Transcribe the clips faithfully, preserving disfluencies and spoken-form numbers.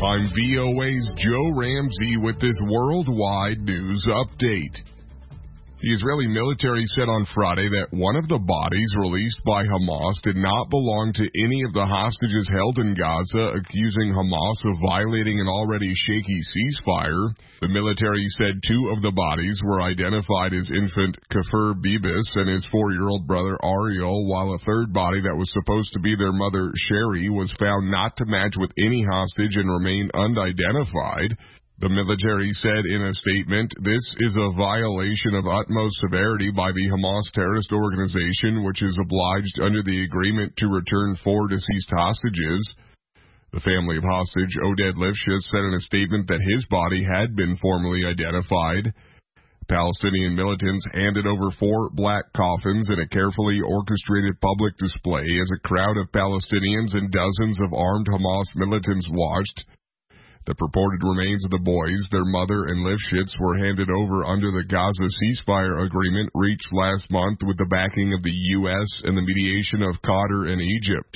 I'm V O A's Joe Ramsey with this worldwide news update. The Israeli military said on Friday that one of the bodies released by Hamas did not belong to any of the hostages held in Gaza, accusing Hamas of violating an already shaky ceasefire. The military said two of the bodies were identified as infant Kafir Bibis and his four-year-old brother Ariel, while a third body that was supposed to be their mother Sherry was found not to match with any hostage and remain unidentified. The military said in a statement, "This is a violation of utmost severity by the Hamas terrorist organization, which is obliged under the agreement to return four deceased hostages." The family of hostage Oded Lifshitz said in a statement that his body had been formally identified. Palestinian militants handed over four black coffins in a carefully orchestrated public display as a crowd of Palestinians and dozens of armed Hamas militants watched. The purported remains of the boys, their mother, and Lifshitz were handed over under the Gaza ceasefire agreement reached last month with the backing of the U S and the mediation of Qatar and Egypt.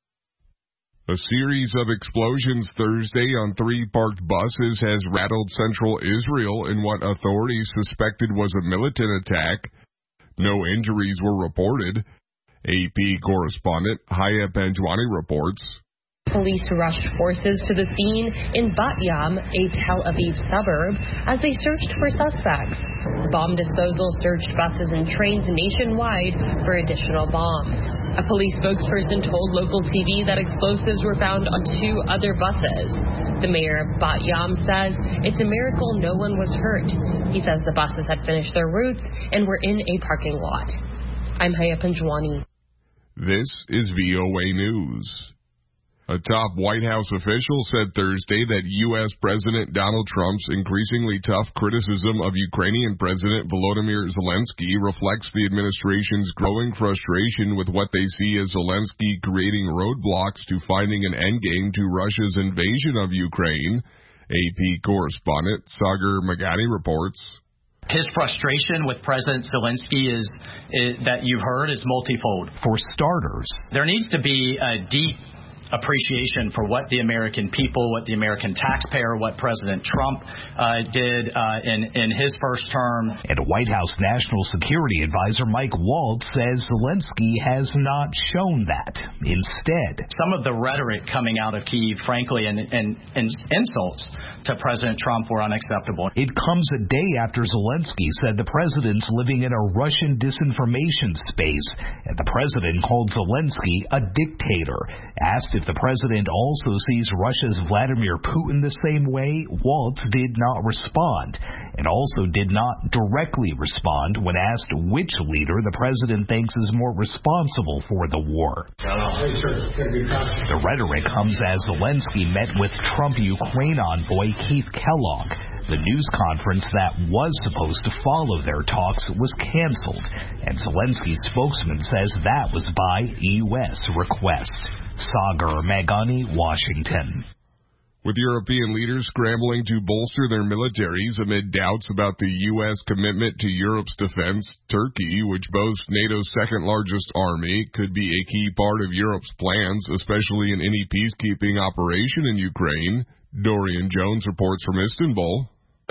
A series of explosions Thursday on three parked buses has rattled central Israel in what authorities suspected was a militant attack. No injuries were reported. A P correspondent Haya Panjwani reports. Police rushed forces to the scene in Bat Yam, a Tel Aviv suburb, as they searched for suspects. Bomb disposal searched buses and trains nationwide for additional bombs. A police spokesperson told local T V that explosives were found on two other buses. The mayor of Bat Yam says it's a miracle no one was hurt. He says the buses had finished their routes and were in a parking lot. I'm Haya Panjwani. This is V O A News. A top White House official said Thursday that U S President Donald Trump's increasingly tough criticism of Ukrainian President Volodymyr Zelensky reflects the administration's growing frustration with what they see as Zelensky creating roadblocks to finding an endgame to Russia's invasion of Ukraine. A P correspondent Sagar Magani reports. His frustration with President Zelensky is, is that you've heard is multifold. For starters, there needs to be a deep appreciation for what the American people, what the American taxpayer, what President Trump uh, did uh, in, in his first term. And White House National Security Advisor Mike Waltz says Zelensky has not shown that. Instead, some of the rhetoric coming out of Kyiv, frankly, and, and, and insults to President Trump were unacceptable. It comes a day after Zelensky said the president's living in a Russian disinformation space, and the president called Zelensky a dictator. Asked if the president also sees Russia's Vladimir Putin the same way, Waltz did not respond, and also did not directly respond when asked which leader the president thinks is more responsible for the war. The rhetoric comes as Zelensky met with Trump Ukraine envoy Keith Kellogg. The news conference that was supposed to follow their talks was canceled, and Zelensky's spokesman says that was by U S request. Sagar Magani, Washington. With European leaders scrambling to bolster their militaries amid doubts about the U S commitment to Europe's defense, Turkey, which boasts NATO's second-largest army, could be a key part of Europe's plans, especially in any peacekeeping operation in Ukraine. Dorian Jones reports from Istanbul.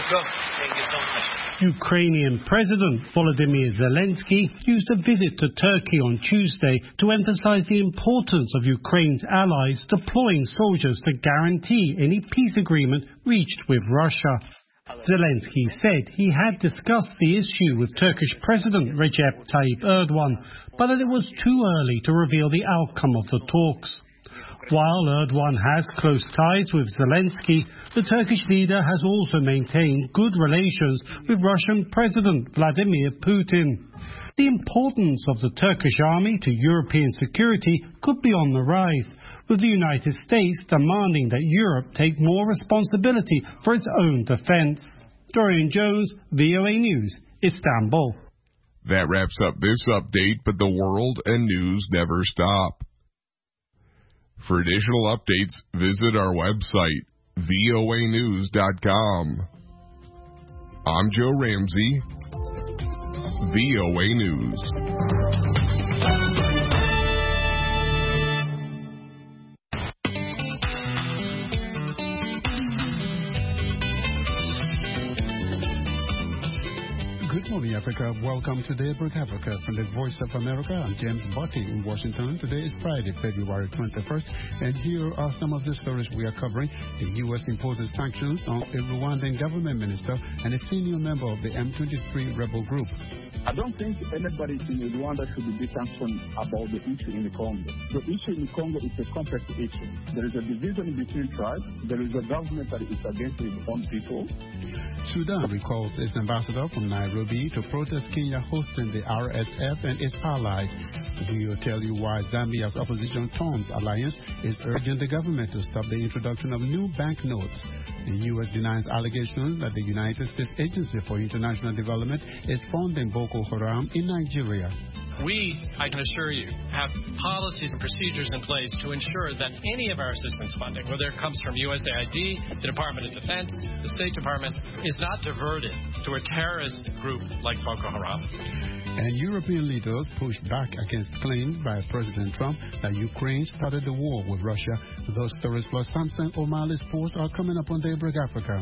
Ukrainian President Volodymyr Zelensky used a visit to Turkey on Tuesday to emphasize the importance of Ukraine's allies deploying soldiers to guarantee any peace agreement reached with Russia. Zelensky said he had discussed the issue with Turkish President Recep Tayyip Erdogan, but that it was too early to reveal the outcome of the talks. While Erdogan has close ties with Zelensky, the Turkish leader has also maintained good relations with Russian President Vladimir Putin. The importance of the Turkish army to European security could be on the rise, with the United States demanding that Europe take more responsibility for its own defense. Dorian Jones, V O A News, Istanbul. That wraps up this update, but the world and news never stop. For additional updates, visit our website, V O A news dot com. I'm Joe Ramsey, V O A News. morning, Africa. Welcome to Daybreak Africa from the Voice of America. I'm James Botti in Washington. Today is Friday, February twenty-first, and here are some of the stories we are covering. The U S imposes sanctions on a Rwandan government minister and a senior member of the M twenty-three rebel group. I don't think anybody in Rwanda should be concerned about the issue in the Congo. The issue in the Congo is a complex issue. There is a division between tribes. There is a government that is against its own people. Sudan recalls its ambassador from Nairobi to protest Kenya hosting the R S F and its allies. We will tell you why Zambia's opposition Ton's alliance is urging the government to stop the introduction of new banknotes. The U S denies allegations that the United States Agency for International Development is funding Boko Haram in Nigeria. We, I can assure you, have policies and procedures in place to ensure that any of our assistance funding, whether it comes from U S A I D, the Department of Defense, the State Department, is not diverted to a terrorist group like Boko Haram. And European leaders pushed back against claims by President Trump that Ukraine started the war with Russia. Those stories plus Samson O'Malley's post are coming up on Daybreak Africa.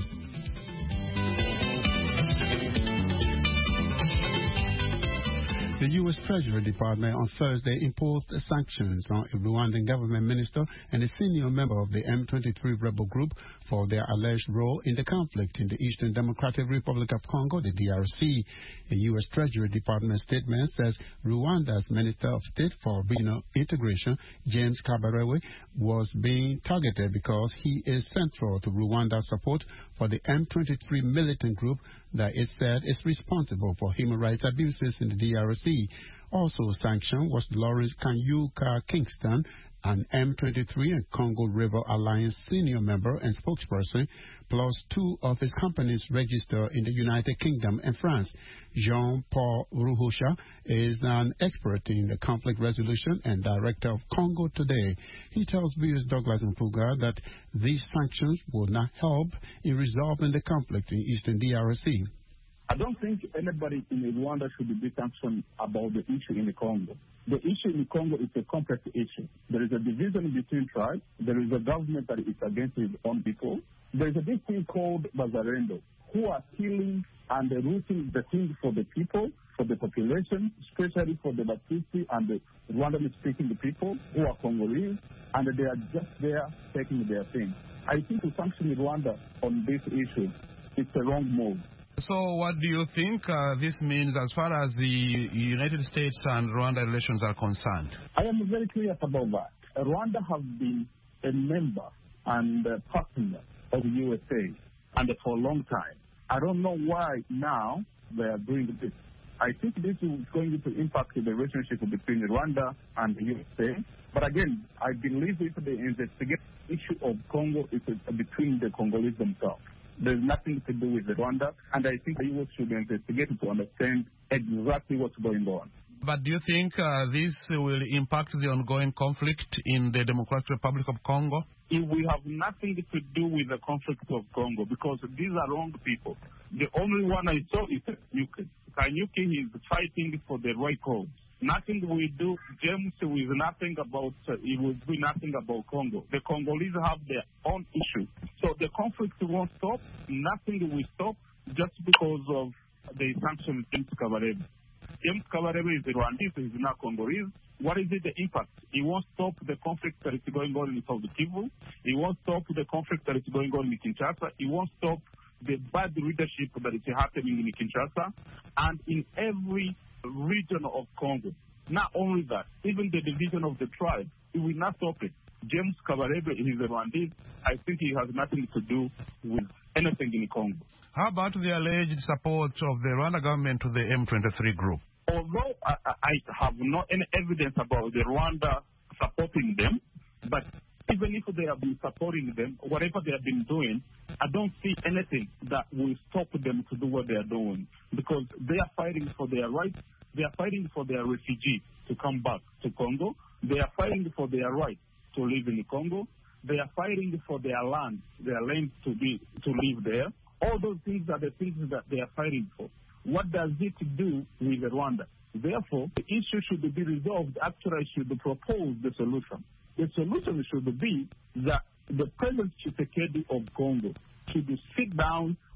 The U S Treasury Department on Thursday imposed sanctions on a Rwandan government minister and a senior member of the M twenty-three rebel group for their alleged role in the conflict in the Eastern Democratic Republic of Congo, the D R C. A U S Treasury Department statement says Rwanda's Minister of State for Regional Integration, James Kabarebe, was being targeted because he is central to Rwanda's support for the M twenty-three militant group that it said is responsible for human rights abuses in the D R C. Also sanctioned was Lawrence Kanyuka Kingston, an M twenty-three and Congo River Alliance senior member and spokesperson, plus two of his companies registered in the United Kingdom and France. Jean-Paul Ruhusha is an expert in the conflict resolution and director of Congo Today. He tells V O's Douglas Mpuga that these sanctions will not help in resolving the conflict in eastern D R C. I don't think anybody in Rwanda should be concerned about the issue in the Congo. The issue in the Congo is a complex issue. There is a division between tribes. There is a government that is against its own people. There is a big thing called Bazarendo, who are killing and rooting the things for the people, for the population, especially for the Batusi and the Rwandan-speaking people who are Congolese, and they are just there taking their thing. I think to sanction Rwanda on this issue, it's a wrong move. So what do you think uh, this means as far as the United States and Rwanda relations are concerned? I am very clear about that. Rwanda has been a member and a partner of the U S A and for a long time. I don't know why now they are doing this. I think this is going to impact the relationship between Rwanda and the U S A. But again, I believe if they investigate the issue of Congo, it's between the Congolese themselves. There's nothing to do with Rwanda, and I think the U S should investigate to understand exactly what's going on. But do you think uh, this will impact the ongoing conflict in the Democratic Republic of Congo? It will have nothing to do with the conflict of Congo because these are wrong people. The only one I saw is Kanyuki. Kanyuki is fighting for the right cause. Nothing we do, James, with nothing about, uh, it will do nothing about Congo. The Congolese have their own issue. So the conflict won't stop. Nothing will stop just because of the sanction James Kabarebe. James Kabarebe is Rwandese, he's not Congolese. What is it, the impact? He won't stop the conflict that is going on in South Kivu. He won't stop the conflict that is going on in Kinshasa. He won't stop the bad leadership that is happening in Kinshasa and in every region of Congo. Not only that, even the division of the tribe, it will not stop it. James Kabarebe is a Rwandese. I think he has nothing to do with anything in Congo. How about the alleged support of the Rwanda government to the M twenty-three group? Although I, I have no any evidence about the Rwanda supporting them, but even if they have been supporting them, whatever they have been doing, I don't see anything that will stop them to do what they are doing because they are fighting for their rights. They are fighting for their refugees to come back to Congo. They are fighting for their right to live in Congo. They are fighting for their land, their land to be to live there. All those things are the things that they are fighting for. What does it do with Rwanda? Therefore, the issue should be resolved after I should propose the solution. The solution should be that the President Tshisekedi of Congo should sit down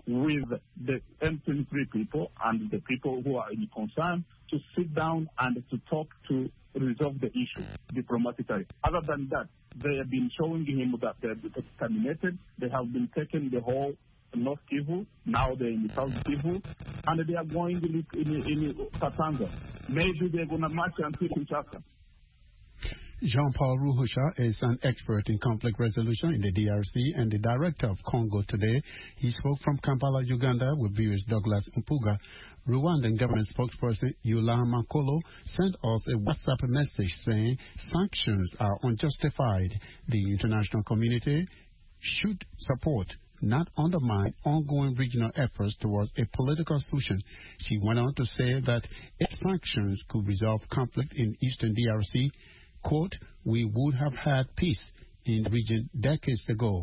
with the M twenty-three people and the people who are in concern to sit down and to talk to resolve the issue diplomatically. Other than that, they have been showing him that they're terminated. They have been taking the whole North Kivu, now they're in South Kivu, and they are going in, in, in Katanga. Maybe they're going to march until Kinshasa. Jean-Paul Ruhusha is an expert in conflict resolution in the D R C and the director of Congo today. He spoke from Kampala, Uganda, with viewers Douglas Mpuga. Rwandan government spokesperson Yula Makolo sent us a WhatsApp message saying sanctions are unjustified. The international community should support, not undermine, ongoing regional efforts towards a political solution. She went on to say that if sanctions could resolve conflict in eastern D R C, quote, we would have had peace in the region decades ago.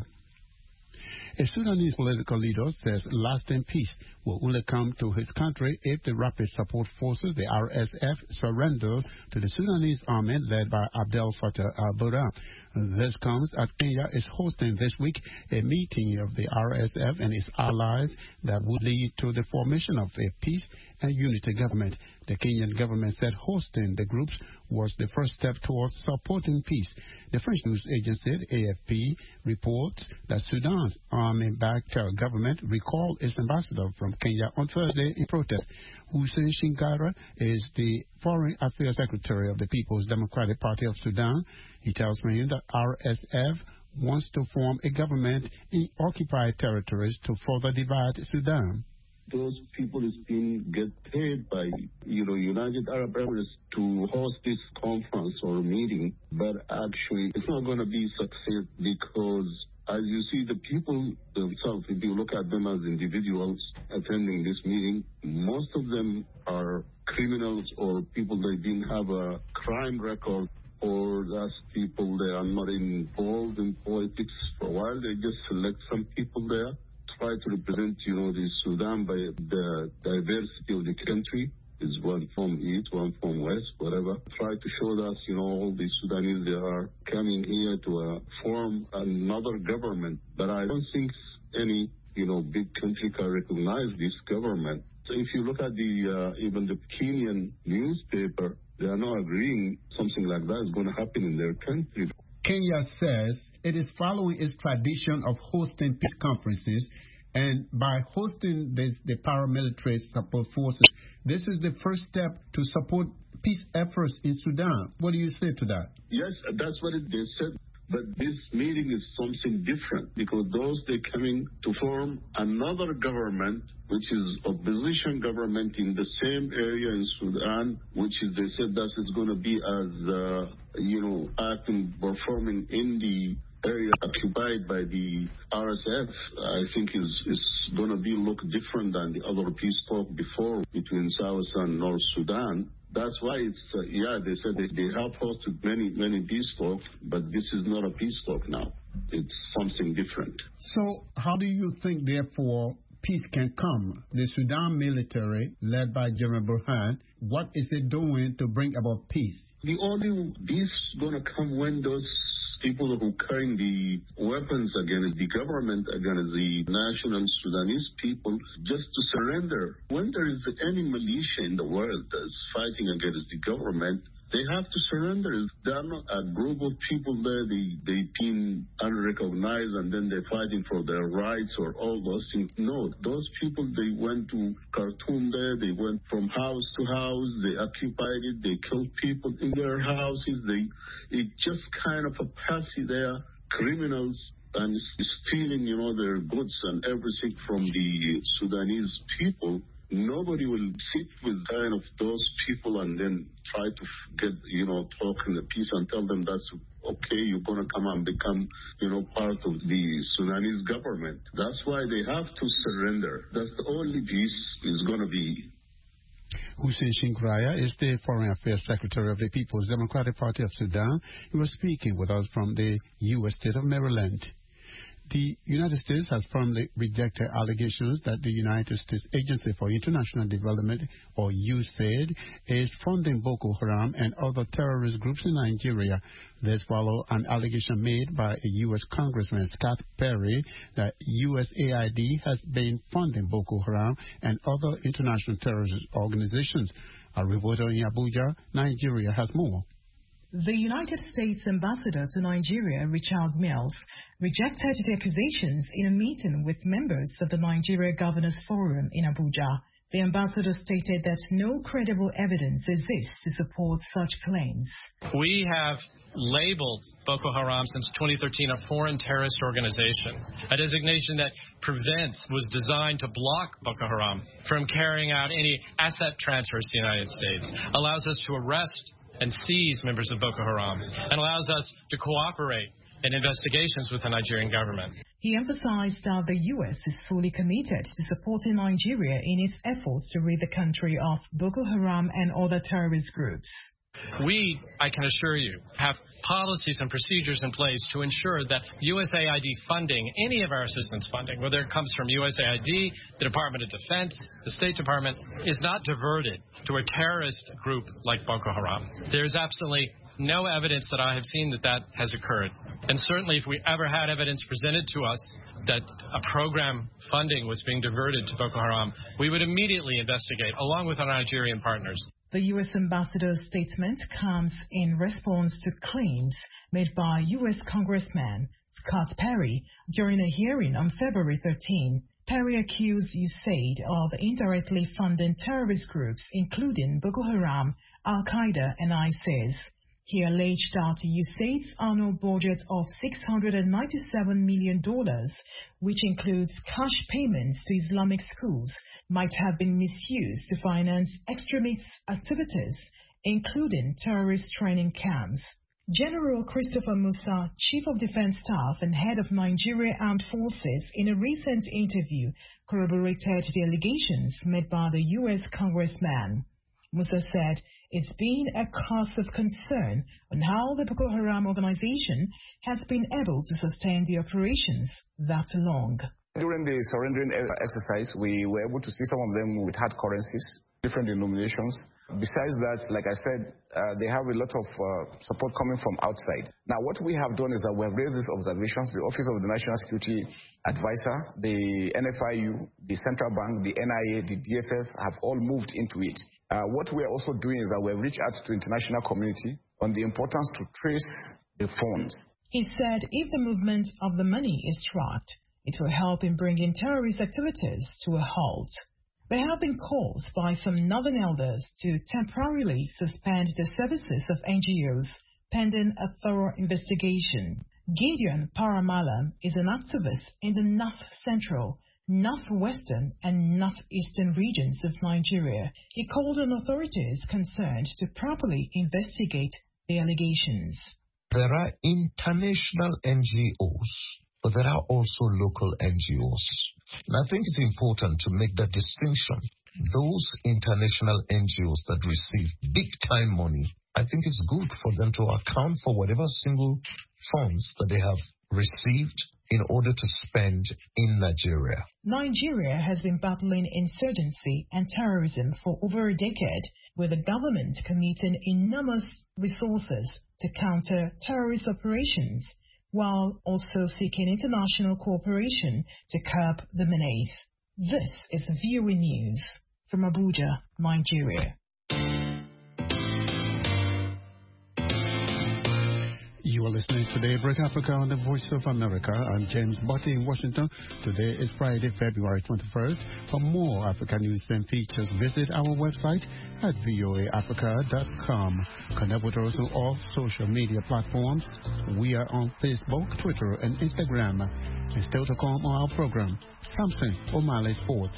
A Sudanese political leader says lasting peace will only come to his country if the Rapid Support Forces, the R S F, surrenders to the Sudanese army led by Abdel Fattah al-Burhan. This comes as Kenya is hosting this week a meeting of the R S F and its allies that would lead to the formation of a peace and unity government. The Kenyan government said hosting the groups was the first step towards supporting peace. The French news agency A F P reports that Sudan's army-backed government recalled its ambassador from Kenya on Thursday in protest. Hussein Shingara is the Foreign Affairs Secretary of the People's Democratic Party of Sudan. He tells me that R S F wants to form a government in occupied territories to further divide Sudan. Those people is being get paid by, you know, United Arab Emirates to host this conference or meeting, but actually it's not going to be success because, as you see, the people themselves, if you look at them as individuals attending this meeting, most of them are criminals or people that didn't have a crime record, or that's people that are not involved in politics for a while. They just select some people there, try to represent, you know, the Sudan by the diversity of the country. Is one from east, one from west, whatever. Try to show us, you know, all the Sudanese that are coming here to uh, form another government. But I don't think any, you know, big country can recognize this government. So if you look at the uh, even the Kenyan newspaper, they are not agreeing something like that is going to happen in their country. Kenya says it is following its tradition of hosting peace conferences, and by hosting this, the paramilitary support forces, this is the first step to support peace efforts in Sudan. What do you say to that? Yes, that's what it, they said. But this meeting is something different because those they're coming to form another government, which is opposition government in the same area in Sudan, which is they said that is going to be as uh, you know acting performing in the area occupied by the R S F. I think is is going to be look different than the other peace talk before between South and North Sudan. That's why it's, uh, yeah, they said they, they have hosted many, many peace talks, but this is not a peace talk now. It's something different. So how do you think, therefore, peace can come? The Sudan military, led by General Burhan, what is it doing to bring about peace? The only peace is going to come when those people who carry the weapons against the government, against the national Sudanese people, just to surrender. When there is any militia in the world that's fighting against the government, they have to surrender. They are not a group of people there, they, they been unrecognized and then they're fighting for their rights or all those things. No, those people, they went to Khartoum there, they went from house to house, they occupied it, they killed people in their houses. They, it's just kind of a passy there, criminals, and stealing, you know, their goods and everything from the Sudanese people. Nobody will sit with kind of those people and then try to get, you know, talk in the peace and tell them that's okay, you're going to come and become, you know, part of the Sudanese government. That's why they have to surrender. That's the only peace is going to be. Hussein Shingraya is the Foreign Affairs Secretary of the People's Democratic Party of Sudan. He was speaking with us from the U S state of Maryland. The United States has firmly rejected allegations that the United States Agency for International Development, or U S A I D, is funding Boko Haram and other terrorist groups in Nigeria. This follows an allegation made by a U S Congressman, Scott Perry, that U S A I D has been funding Boko Haram and other international terrorist organizations. A reporter in Abuja, Nigeria, has more. The United States ambassador to Nigeria, Richard Mills, rejected the accusations in a meeting with members of the Nigeria Governors Forum in Abuja. The ambassador stated that no credible evidence exists to support such claims. We have labeled Boko Haram since twenty thirteen a foreign terrorist organization, a designation that prevents, was designed to block Boko Haram from carrying out any asset transfers to the United States, allows us to arrest and seize members of Boko Haram, and allows us to cooperate in investigations with the Nigerian government. He emphasized that the U S is fully committed to supporting Nigeria in its efforts to rid the country of Boko Haram and other terrorist groups. We, I can assure you, have policies and procedures in place to ensure that U S A I D funding, any of our assistance funding, whether it comes from U S A I D, the Department of Defense, the State Department, is not diverted to a terrorist group like Boko Haram. There's absolutely no evidence that I have seen that that has occurred. And certainly if we ever had evidence presented to us that a program funding was being diverted to Boko Haram, we would immediately investigate, along with our Nigerian partners. The U S ambassador's statement comes in response to claims made by U S Congressman Scott Perry during a hearing on February thirteenth. Perry accused U S A I D of indirectly funding terrorist groups including Boko Haram, Al-Qaeda, and ISIS. He alleged that U S A I D's annual budget of six hundred ninety-seven million dollars, which includes cash payments to Islamic schools, might have been misused to finance extremist activities, including terrorist training camps. General Christopher Musa, Chief of Defense Staff and Head of Nigeria Armed Forces, in a recent interview, corroborated the allegations made by the U S Congressman. Musa said it's been a cause of concern on how the Boko Haram organization has been able to sustain the operations that long. During the surrendering exercise, we were able to see some of them with hard currencies, different denominations. Besides that, like I said, uh, they have a lot of uh, support coming from outside. Now, what we have done is that we have raised these observations. The Office of the National Security Advisor, the N F I U, the Central Bank, the N I A, the D S S have all moved into it. Uh, what we are also doing is that we have reached out to the international community on the importance to trace the funds. He said if the movement of the money is tracked, it will help in bringing terrorist activities to a halt. There have been calls by some northern elders to temporarily suspend the services of N G Os pending a thorough investigation. Gideon Paramalam is an activist in the North Central, Northwestern and Northeastern regions of Nigeria. He called on authorities concerned to properly investigate the allegations. There are international N G Os, but there are also local N G Os. And I think it's important to make that distinction. Those international N G Os that receive big-time money, I think it's good for them to account for whatever single funds that they have received in order to spend in Nigeria. Nigeria has been battling insurgency and terrorism for over a decade, with the government committing enormous resources to counter terrorist operations, while also seeking international cooperation to curb the menace. This is V O A News from Abuja, Nigeria. You are listening to Daybreak Africa on the Voice of America. I'm James Butty in Washington. Today is Friday, February twenty-first. For more Africa news and features, visit our website at v o a africa dot com. Connect with us on all social media platforms. We are on Facebook, Twitter, and Instagram. And still to come on our program, Samson O'Malley Sports.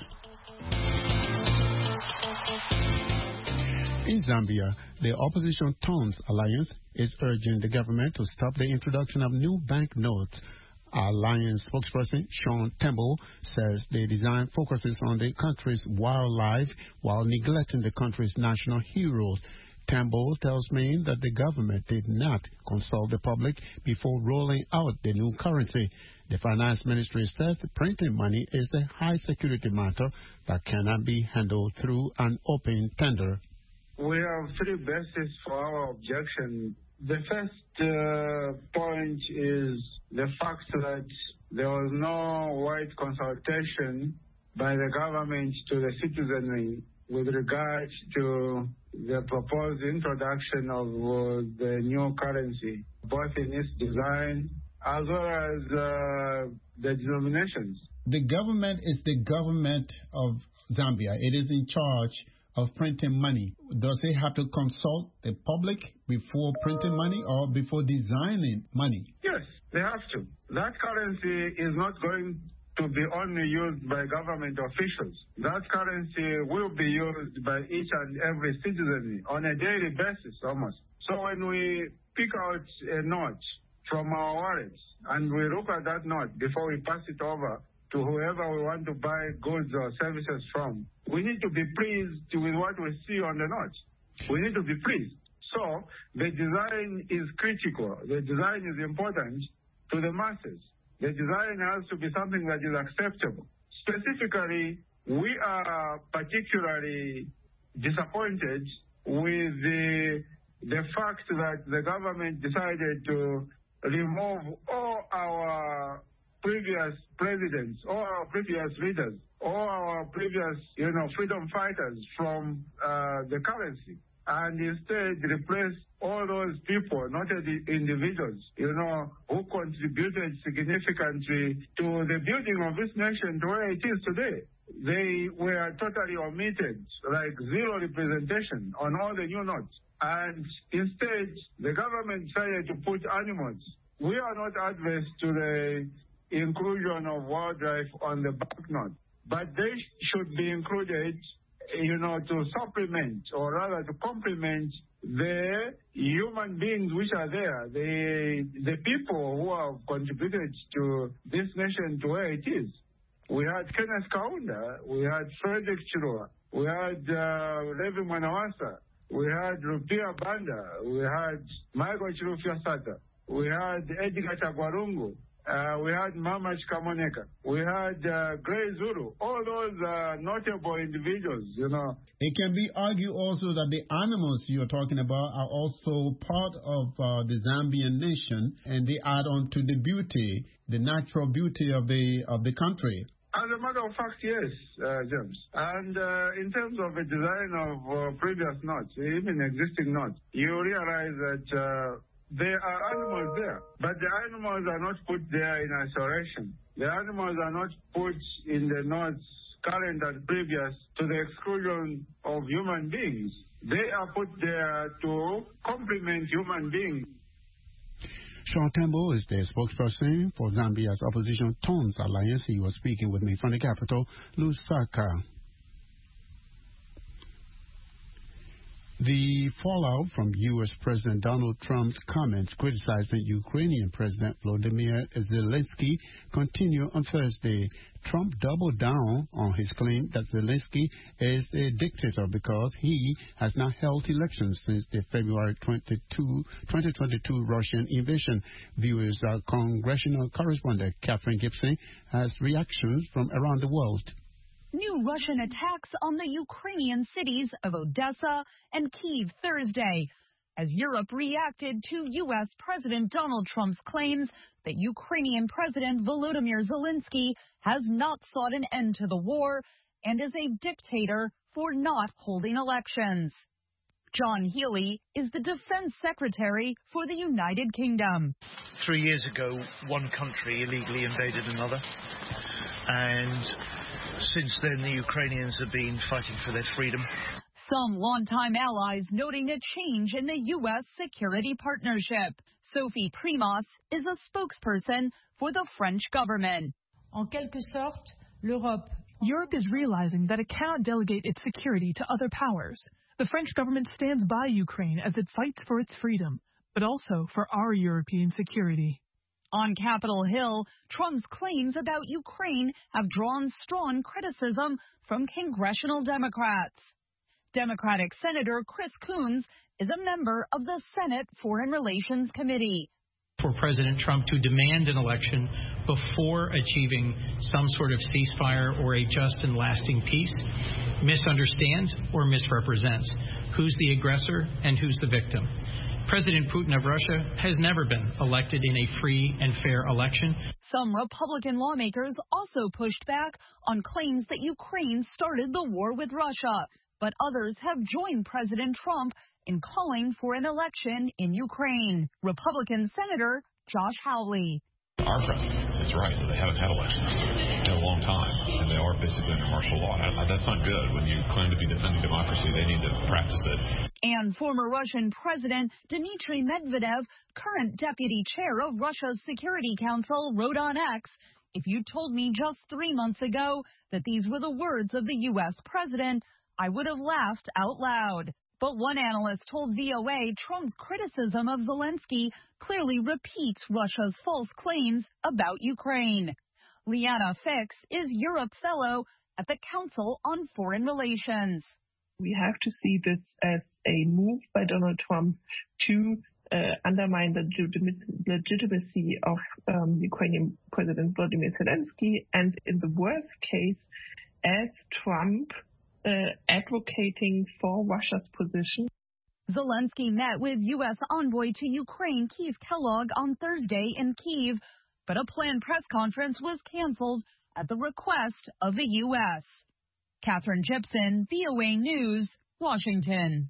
In Zambia, the opposition Tongues Alliance is urging the government to stop the introduction of new banknotes. Alliance spokesperson Sean Temple says the design focuses on the country's wildlife while neglecting the country's national heroes. Tambo tells me that the government did not consult the public before rolling out the new currency. The finance ministry says printing money is a high security matter that cannot be handled through an open tender. We have three bases for our objection. The first uh, point is the fact that there was no wide consultation by the government to the citizenry with regard to the proposed introduction of uh, the new currency, both in its design as well as uh, the denominations. The government is the government of Zambia. It is in charge of printing money. Does it have to consult the public before printing money or before designing money? Yes, they have to. That currency is not going to be only used by government officials. That currency will be used by each and every citizen on a daily basis almost. So when we pick out a note from our wallets and we look at that note before we pass it over to whoever we want to buy goods or services from, we need to be pleased with what we see on the note. We need to be pleased. So the design is critical. The design is important to the masses. The design has to be something that is acceptable. Specifically, we are particularly disappointed with the, the fact that the government decided to remove all our previous presidents, all our previous leaders, all our previous, you know, freedom fighters from uh, the currency, and instead replace all those people, not the individuals, you know, who contributed significantly to the building of this nation to where it is today. They were totally omitted, like zero representation on all the new notes. And instead, the government decided to put animals. We are not adverse to the inclusion of wildlife on the banknote, but they should be included, you know, to supplement or rather to complement the human beings which are there, the the people who have contributed to this nation to where it is. We had Kenneth Kaunda, we had Frederick Chirua, we had uh, Levi Mwanawasa, we had Rupia Banda, we had Michael Chirufya Sata, we had Edgar Chagwarungu, Uh, we had Mama Chikamoneka. We had uh, Gray Zulu. All those uh, notable individuals, you know. It can be argued also that the animals you're talking about are also part of uh, the Zambian nation, and they add on to the beauty, the natural beauty of the of the country. As a matter of fact, yes, uh, James. And uh, in terms of the design of uh, previous notes, even existing notes, you realize that uh, there are animals there, but the animals are not put there in isolation. The animals are not put in the notes current and previous to the exclusion of human beings. They are put there to complement human beings. Sean Tambo is the spokesperson for Zambia's opposition Tongues Alliance. He was speaking with me from the capital, Lusaka. The fallout from U S President Donald Trump's comments criticizing Ukrainian President Volodymyr Zelensky continued on Thursday. Trump doubled down on his claim that Zelensky is a dictator because he has not held elections since the February twenty-second, twenty twenty-two Russian invasion. Viewers, our congressional correspondent Catherine Gibson has reactions from around the world. New Russian attacks on the Ukrainian cities of Odessa and Kyiv Thursday, as Europe reacted to U S President Donald Trump's claims that Ukrainian President Volodymyr Zelensky has not sought an end to the war and is a dictator for not holding elections. John Healey is the Defense Secretary for the United Kingdom. Three years ago, one country illegally invaded another, and since then, the Ukrainians have been fighting for their freedom. Some longtime allies noting a change in the U S security partnership. Sophie Primas is a spokesperson for the French government. En quelque sorte, l'Europe. Europe is realizing that it cannot delegate its security to other powers. The French government stands by Ukraine as it fights for its freedom, but also for our European security. On Capitol Hill, Trump's claims about Ukraine have drawn strong criticism from congressional Democrats. Democratic Senator Chris Coons is a member of the Senate Foreign Relations Committee. For President Trump to demand an election before achieving some sort of ceasefire or a just and lasting peace misunderstands or misrepresents who's the aggressor and who's the victim. President Putin of Russia has never been elected in a free and fair election. Some Republican lawmakers also pushed back on claims that Ukraine started the war with Russia, but others have joined President Trump in calling for an election in Ukraine. Republican Senator Josh Hawley. Our president is right. They haven't had elections in a long time, and they are basically under martial law. That's not good. When you claim to be defending democracy, they need to practice it. And former Russian President Dmitry Medvedev, current deputy chair of Russia's Security Council, wrote on X, "If you told me just three months ago that these were the words of the U S president, I would have laughed out loud." But one analyst told V O A Trump's criticism of Zelensky clearly repeats Russia's false claims about Ukraine. Liana Fix is Europe Fellow at the Council on Foreign Relations. We have to see this as a move by Donald Trump to uh, undermine the legitimacy of um, Ukrainian President Volodymyr Zelensky, and in the worst case, as Trump Uh, advocating for Russia's position. Zelensky met with U S envoy to Ukraine Keith Kellogg on Thursday in Kyiv, but a planned press conference was canceled at the request of the U S. Catherine Gibson, V O A News, Washington.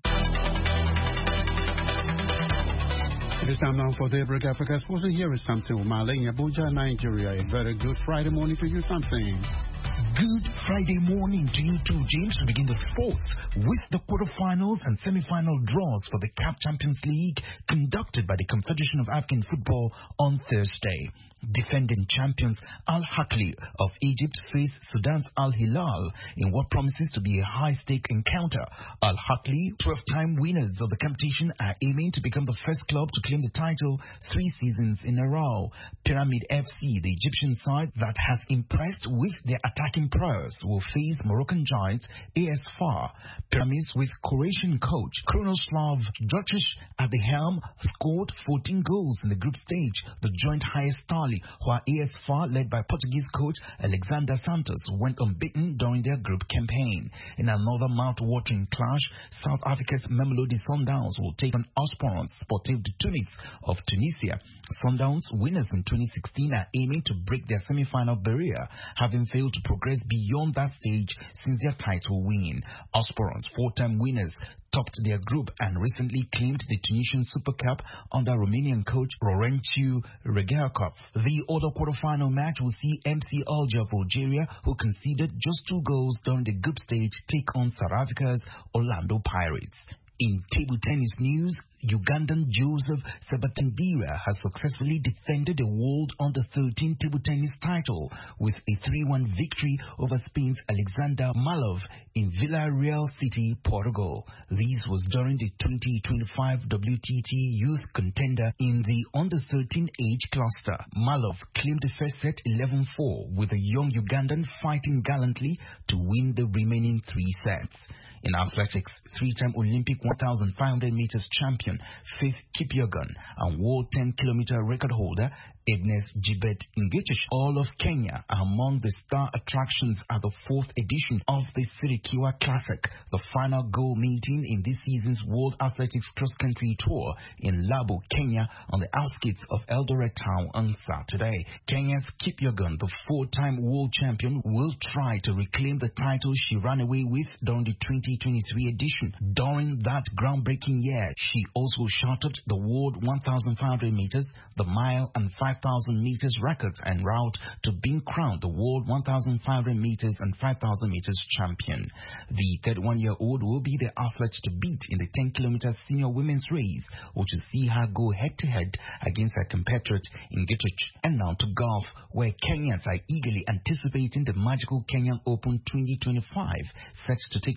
It is time now for Daybreak Africa Sports, and here is Samson Umale in Abuja, Nigeria. A very good Friday morning to you, Samson. Good Friday morning to you too, James. We begin the sports with the quarterfinals and semi-final draws for the C A F Champions League conducted by the Confederation of African Football on Thursday. Defending champions Al Ahly of Egypt face Sudan's Al Hilal in what promises to be a high-stake encounter. Al Ahly, twelve-time winners of the competition, are aiming to become the first club to claim the title three seasons in a row. Pyramid F C, the Egyptian side that has impressed with their attacking prowess, will face Moroccan giants A S F A R. Pyramids, with Croatian coach Krunoslav Djordjic at the helm, scored fourteen goals in the group stage, the joint highest tally, while A S F A R, led by Portuguese coach Alexander Santos, went unbeaten during their group campaign. In another mouth-watering clash, South Africa's Mamelodi Sundowns will take on Esperance Sportive de Tunis of Tunisia. Sundowns, winners in twenty sixteen, are aiming to break their semi-final barrier, having failed to progress beyond that stage since their title win. Esperance, four-time winners, topped their group and recently claimed the Tunisian Super Cup under Romanian coach Laurențiu Regeacov. The other quarterfinal match will see M C Alger of Algeria, who conceded just two goals during the group stage, take on South Africa's Orlando Pirates. In table tennis news, Ugandan Joseph Sabatendera has successfully defended the World Under thirteen table tennis title with a three one victory over Spain's Alexander Malov in Villarreal City, Portugal. This was during the twenty twenty-five W T T Youth Contender in the Under thirteen age cluster. Malov claimed the first set eleven four, with the young Ugandan fighting gallantly to win the remaining three sets. In athletics, three-time Olympic one thousand five hundred meters champion Faith Kipyegon and world ten kilometer record holder Agnes Jibet Ngetich, all of Kenya, are among the star attractions at the fourth edition of the Sirikiwa Classic, the final goal meeting in this season's World Athletics Cross-Country Tour in Labo, Kenya, on the outskirts of Eldoret Town on Saturday. Kenya's Kipyegon, the four-time world champion, will try to reclaim the title she ran away with during the twenty twenty-three edition. During that groundbreaking year, she also shattered the world one thousand five hundred meters, the mile and five thousand meters records en route to being crowned the world one thousand five hundred meters and five thousand meters champion. The thirty-one-year-old will be the athlete to beat in the ten kilometer senior women's race, which will see her go head-to-head against her compatriot Ngetich. And now to golf, where Kenyans are eagerly anticipating the magical Kenyan Open twenty twenty-five, set to take place over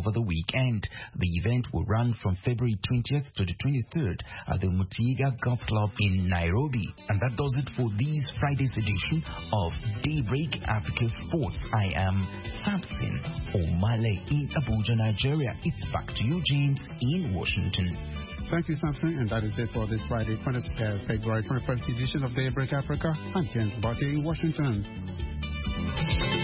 over the weekend. The event will run from February twentieth to the twenty-third at the Mutiga Golf Club in Nairobi. And that does it for this Friday's edition of Daybreak Africa Sports. I am Samson Omale in Abuja, Nigeria. It's back to you, James, in Washington. Thank you, Samson, and that is it for this Friday, February twenty-first edition of Daybreak Africa. I'm James Barty in Washington.